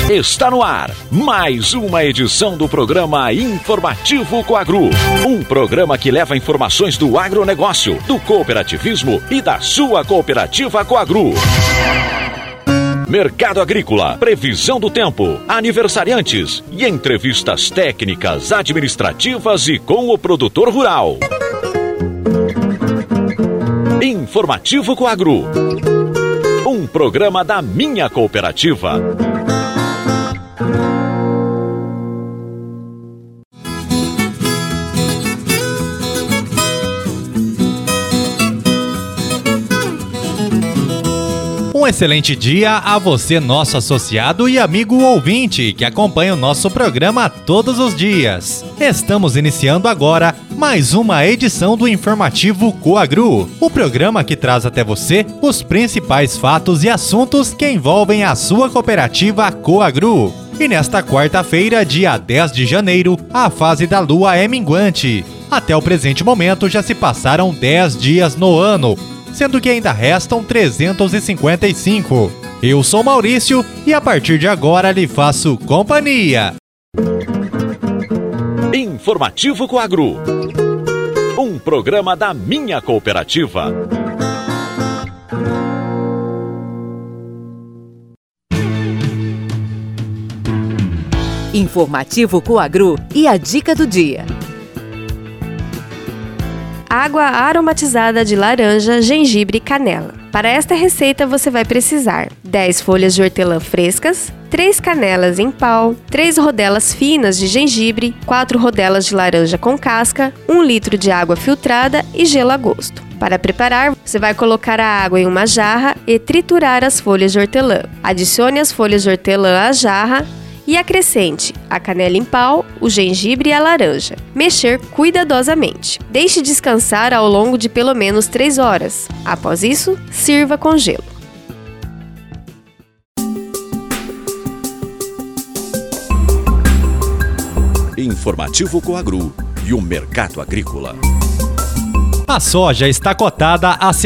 Está no ar mais uma edição do programa Informativo Coagro. Um programa que leva informações do agronegócio, do cooperativismo e da sua cooperativa Coagro. Mercado agrícola, previsão do tempo, aniversariantes e entrevistas técnicas, administrativas e com o produtor rural. Informativo Coagro. Um programa da minha cooperativa. Um excelente dia a você, nosso associado e amigo ouvinte, que acompanha o nosso programa todos os dias. Estamos iniciando agora mais uma edição do Informativo Coagro, o programa que traz até você os principais fatos e assuntos que envolvem a sua cooperativa Coagro. E nesta quarta-feira, dia 10 de janeiro, a fase da lua é minguante. Até o presente momento já se passaram 10 dias no ano, sendo que ainda restam 355. Eu sou Maurício e a partir de agora lhe faço companhia. Informativo Coagro. Um programa da minha cooperativa. Informativo Coagro e a dica do dia. Água aromatizada de laranja, gengibre e canela. Para esta receita você vai precisar 10 folhas de hortelã frescas, 3 canelas em pau, 3 rodelas finas de gengibre, 4 rodelas de laranja com casca, 1 litro de água filtrada e gelo a gosto. Para preparar, você vai colocar a água em uma jarra e triturar as folhas de hortelã. Adicione as folhas de hortelã à jarra e acrescente a canela em pau, o gengibre e a laranja. Mexer cuidadosamente. Deixe descansar ao longo de pelo menos 3 horas. Após isso, sirva com gelo. Informativo Coagro e o mercado agrícola. A soja está cotada a R$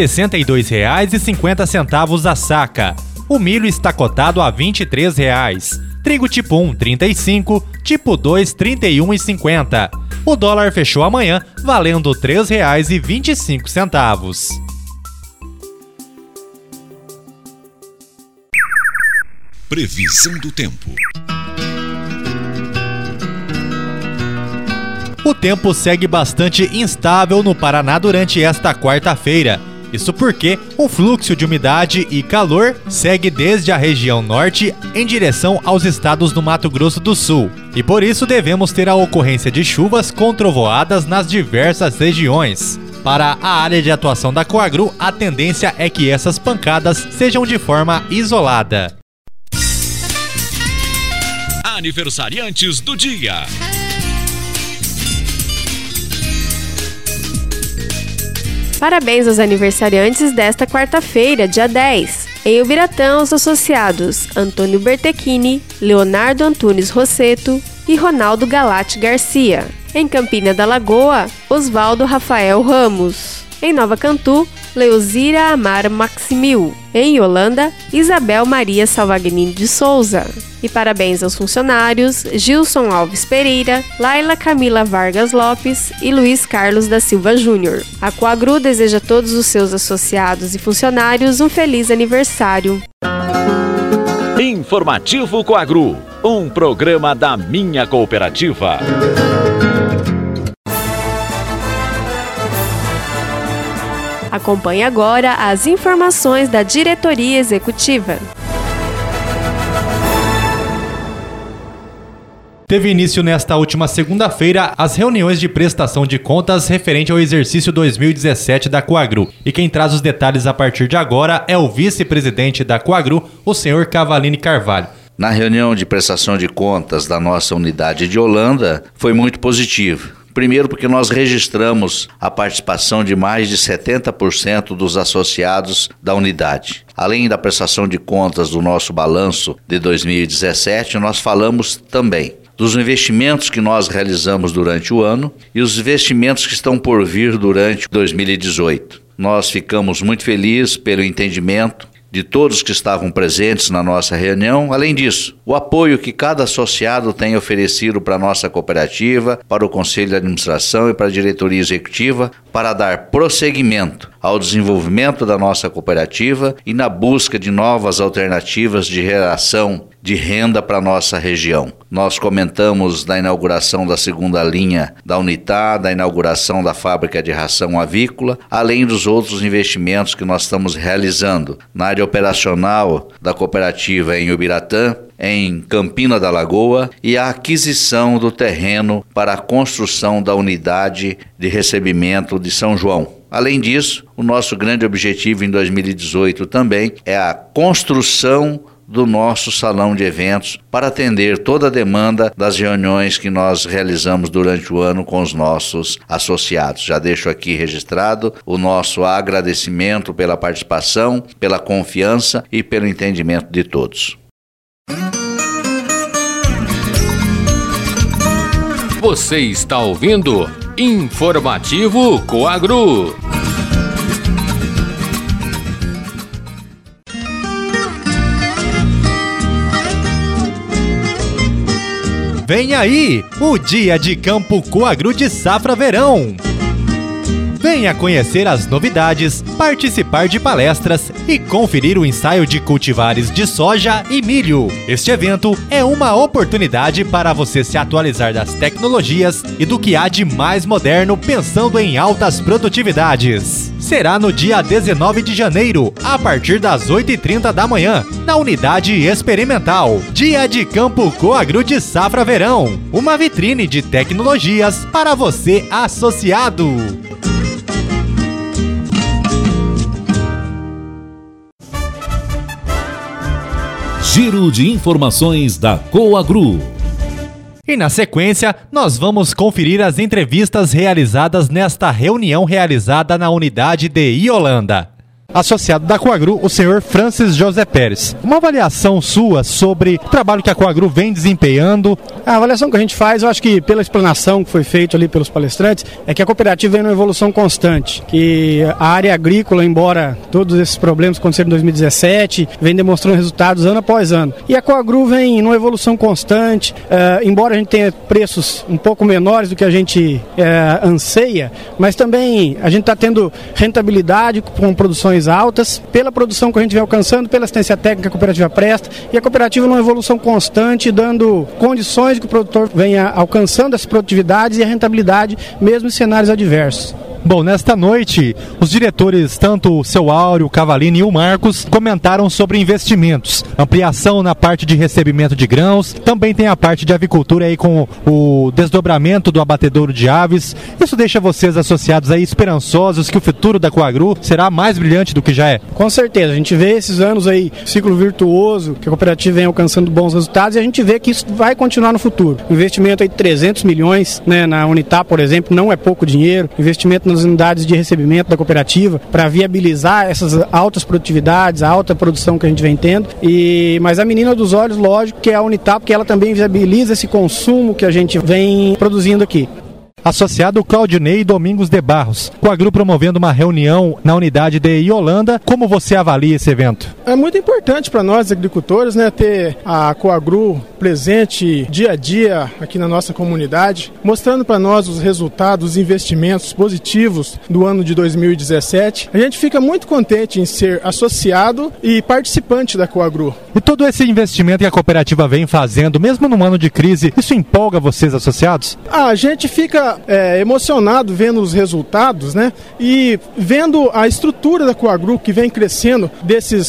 62,50 a saca. O milho está cotado a R$ 23,00. Trigo tipo 1, 35, tipo 2, 31,50. O dólar fechou amanhã valendo R$ 3,25. Previsão do tempo. O tempo segue bastante instável no Paraná durante esta quarta-feira. Isso porque um fluxo de umidade e calor segue desde a região norte em direção aos estados do Mato Grosso do Sul. E por isso devemos ter a ocorrência de chuvas com trovoadas nas diversas regiões. Para a área de atuação da Coagro, a tendência é que essas pancadas sejam de forma isolada. Aniversariantes do dia. Parabéns aos aniversariantes desta quarta-feira, dia 10. Em Ubiratã, os associados Antônio Bertechini, Leonardo Antunes Rosseto e Ronaldo Galate Garcia. Em Campina da Lagoa, Osvaldo Rafael Ramos. Em Nova Cantu, Leozira Amar Maximil. Em Holanda, Isabel Maria Salvagnini de Souza. E parabéns aos funcionários Gilson Alves Pereira, Laila Camila Vargas Lopes e Luiz Carlos da Silva Júnior. A Coagro deseja a todos os seus associados e funcionários um feliz aniversário. Informativo Coagro, um programa da minha cooperativa. Acompanhe agora as informações da diretoria executiva. Teve início nesta última segunda-feira as reuniões de prestação de contas referente ao exercício 2017 da Coagro. E quem traz os detalhes a partir de agora é o vice-presidente da Coagro, o senhor Cavalini Carvalho. Na reunião de prestação de contas da nossa unidade de Holanda, foi muito positivo. Primeiro porque nós registramos a participação de mais de 70% dos associados da unidade. Além da prestação de contas do nosso balanço de 2017, nós falamos também dos investimentos que nós realizamos durante o ano e os investimentos que estão por vir durante 2018. Nós ficamos muito felizes pelo entendimento de todos que estavam presentes na nossa reunião. Além disso, o apoio que cada associado tem oferecido para a nossa cooperativa, para o Conselho de Administração e para a diretoria executiva, para dar prosseguimento ao desenvolvimento da nossa cooperativa e na busca de novas alternativas de geração de renda para a nossa região. Nós comentamos da inauguração da segunda linha da Unitá, da inauguração da fábrica de ração avícola, além dos outros investimentos que nós estamos realizando na área operacional da cooperativa em Ubiratã, em Campina da Lagoa, e a aquisição do terreno para a construção da unidade de recebimento de São João. Além disso, o nosso grande objetivo em 2018 também é a construção do nosso salão de eventos para atender toda a demanda das reuniões que nós realizamos durante o ano com os nossos associados. Já deixo aqui registrado o nosso agradecimento pela participação, pela confiança e pelo entendimento de todos. Você está ouvindo Informativo Coagro. Vem aí, o Dia de Campo Coagro de Safra Verão. Venha conhecer as novidades, participar de palestras e conferir o ensaio de cultivares de soja e milho. Este evento é uma oportunidade para você se atualizar das tecnologias e do que há de mais moderno pensando em altas produtividades. Será no dia 19 de janeiro, a partir das 8h30 da manhã, na Unidade Experimental. Dia de Campo Coagro de Safra Verão. Uma vitrine de tecnologias para você associado. Giro de informações da Coagro. E na sequência, nós vamos conferir as entrevistas realizadas nesta reunião realizada na unidade de Iolanda. Associado da Coagro, o senhor Francis José Pérez. Uma avaliação sua sobre o trabalho que a Coagro vem desempenhando. A avaliação que a gente faz, eu acho que pela explanação que foi feita ali pelos palestrantes, é que a cooperativa vem numa evolução constante, que a área agrícola, embora todos esses problemas aconteceram em 2017, vem demonstrando resultados ano após ano. E a Coagro vem numa evolução constante, embora a gente tenha preços um pouco menores do que a gente anseia, mas também a gente está tendo rentabilidade com produções altas, pela produção que a gente vem alcançando, pela assistência técnica que a cooperativa presta, e a cooperativa numa evolução constante, dando condições de que o produtor venha alcançando as produtividades e a rentabilidade, mesmo em cenários adversos. Bom, nesta noite, os diretores, tanto o seu Áureo, o Cavalini e o Marcos, comentaram sobre investimentos, ampliação na parte de recebimento de grãos, também tem a parte de avicultura aí com o desdobramento do abatedouro de aves. Isso deixa vocês associados aí esperançosos que o futuro da Coagro será mais brilhante do que já é? Com certeza, a gente vê esses anos aí, ciclo virtuoso, que a cooperativa vem alcançando bons resultados, e a gente vê que isso vai continuar no futuro. O investimento aí de 300 milhões, né, na Unitá, por exemplo, não é pouco dinheiro. Investimento nas unidades de recebimento da cooperativa para viabilizar essas altas produtividades, a alta produção que a gente vem tendo. Mas a menina dos olhos, lógico, que é a Unitá, porque ela também viabiliza esse consumo que a gente vem produzindo aqui. Associado Claudinei Domingos de Barros, Coagro promovendo uma reunião na unidade de Iolanda. Como você avalia esse evento? É muito importante para nós agricultores, né, ter a Coagro presente dia a dia aqui na nossa comunidade, mostrando para nós os resultados, os investimentos positivos do ano de 2017. A gente fica muito contente em ser associado e participante da Coagro. E todo esse investimento que a cooperativa vem fazendo, mesmo num ano de crise, isso empolga vocês associados? A gente fica emocionado vendo os resultados, né? E vendo a estrutura da Coagro que vem crescendo desses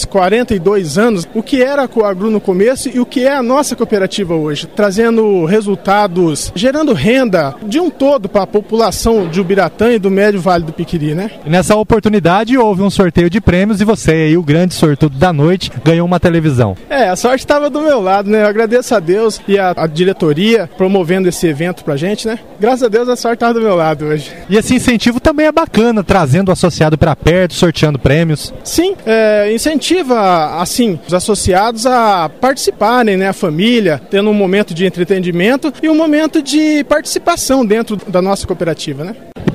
42 anos, o que era a Coagro no começo e o que é a nossa cooperativa hoje, trazendo resultados, gerando renda de um todo para a população de Ubiratã e do Médio Vale do Piquiri, né? E nessa oportunidade houve um sorteio de prêmios e você aí, o grande sortudo da noite, ganhou uma televisão. A sorte estava do meu lado, né? Eu agradeço a Deus e a diretoria promovendo esse evento pra gente, né? Graças a Deus a sorte estava do meu lado hoje. E esse incentivo também é bacana, trazendo o associado para perto, sorteando prêmios. Sim, incentiva, assim, os associados a participarem, né? A família, tendo um momento de entretenimento e um momento de participação dentro da nossa cooperativa, né? E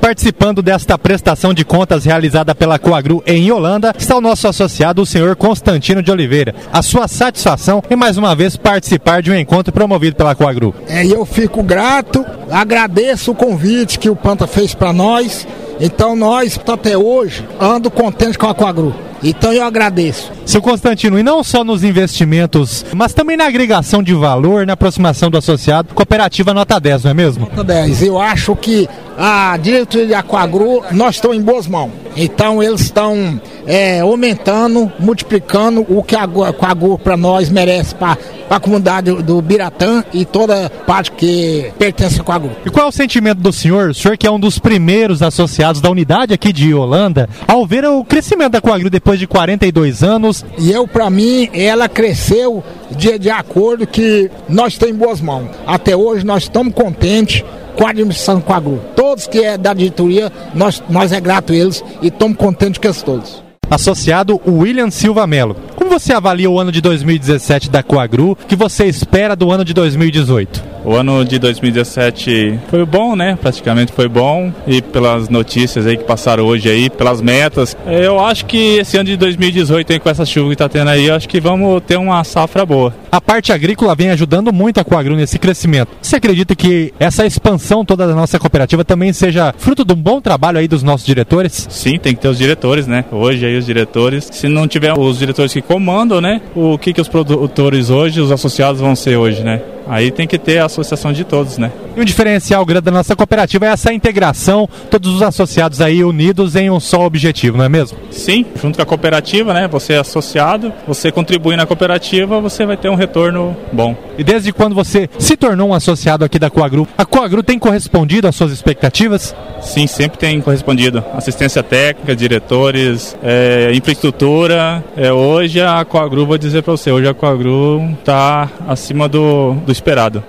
participando desta prestação de contas realizada pela Coagru em Yolanda está o nosso associado, o senhor Constantino de Oliveira. A sua satisfação em mais uma vez participar de um encontro promovido pela Coagru. Eu fico grato, agradeço o convite que o Panta fez para nós. Então nós, até hoje, ando contente com a Coagru. Então eu agradeço. Seu Constantino, e não só nos investimentos, mas também na agregação de valor, na aproximação do associado, cooperativa nota 10, não é mesmo? Nota 10. Eu acho que a diretoria da Coagru, nós estamos em boas mãos. Então eles estão aumentando, multiplicando o que a Coagru para nós merece, para a comunidade do Biratã e toda parte que pertence à Coagru. E qual é o sentimento do senhor? O senhor que é um dos primeiros associados da unidade aqui de Yolanda, ao ver o crescimento da Coagru depois de 42 anos. E para mim, ela cresceu de acordo que nós temos boas mãos. Até hoje nós estamos contentes com a administração do Coagru. Todos que é da diretoria, nós é grato a eles e estamos contentes com eles todos. Associado William Silva Melo, como você avalia o ano de 2017 da Coagru? O que você espera do ano de 2018? O ano de 2017 foi bom, né? Praticamente foi bom. E pelas notícias aí que passaram hoje aí, pelas metas, eu acho que esse ano de 2018, aí, com essa chuva que tá tendo aí, eu acho que vamos ter uma safra boa. A parte agrícola vem ajudando muito a Coagru nesse crescimento. Você acredita que essa expansão toda da nossa cooperativa também seja fruto de um bom trabalho aí dos nossos diretores? Sim, tem que ter os diretores, né? Hoje aí os diretores, se não tiver os diretores que comandam, né? O que os produtores hoje, os associados vão ser hoje, né? Aí tem que ter a associação de todos, né? E um diferencial grande da nossa cooperativa é essa integração, todos os associados aí unidos em um só objetivo, não é mesmo? Sim, junto com a cooperativa, né? Você é associado, você contribui na cooperativa, você vai ter um retorno bom. E desde quando você se tornou um associado aqui da Coagru, a Coagru tem correspondido às suas expectativas? Sim, sempre tem correspondido. Assistência técnica, diretores, infraestrutura. Hoje a Coagru, vou dizer para você, hoje a Coagru está acima do esperado.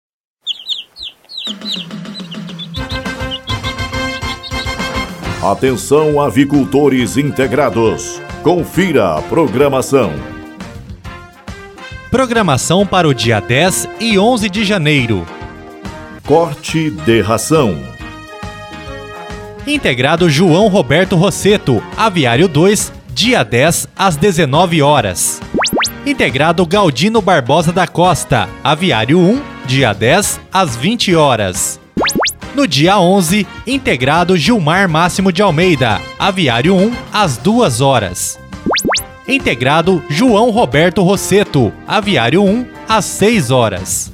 Atenção, avicultores integrados. Confira a programação. Programação para o dia 10 e 11 de janeiro. Corte de ração. Integrado João Roberto Rosseto, Aviário 2, dia 10 às 19 horas. Integrado Galdino Barbosa da Costa, Aviário 1, dia 10 às 20 horas. No dia 11, integrado Gilmar Máximo de Almeida, Aviário 1, às 2 horas. Integrado João Roberto Rosseto, Aviário 1, às 6 horas.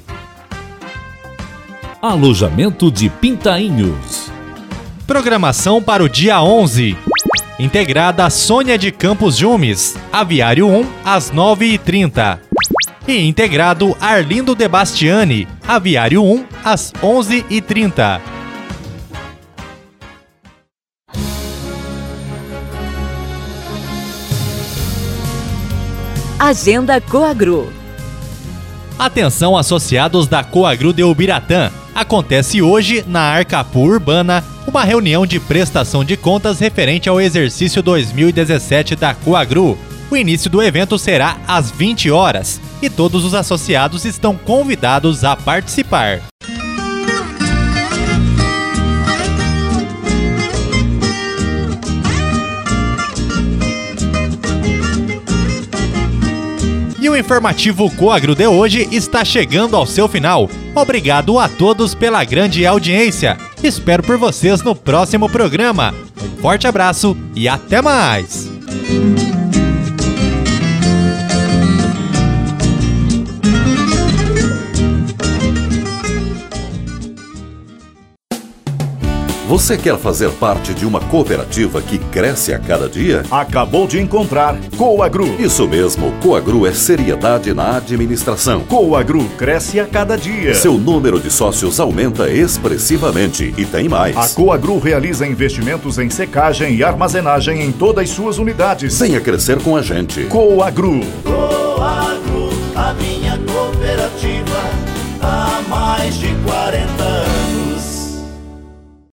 Alojamento de Pintainhos. Programação para o dia 11. Integrada Sônia de Campos Jumes, Aviário 1, às 9h30. E integrado Arlindo de Bastiani, Aviário 1, às 11h30. Agenda Coagru. Atenção, associados da Coagru de Ubiratã. Acontece hoje, na Arcapu Urbana, uma reunião de prestação de contas referente ao exercício 2017 da Coagru. O início do evento será às 20 horas e todos os associados estão convidados a participar. E o informativo Coagru de hoje está chegando ao seu final. Obrigado a todos pela grande audiência. Espero por vocês no próximo programa. Um forte abraço e até mais! Você quer fazer parte de uma cooperativa que cresce a cada dia? Acabou de encontrar Coagru. Isso mesmo, Coagru é seriedade na administração. Coagru cresce a cada dia. Seu número de sócios aumenta expressivamente e tem mais. A Coagru realiza investimentos em secagem e armazenagem em todas as suas unidades. Venha crescer com a gente. Coagru. Coagru, a minha cooperativa há mais de 40 anos.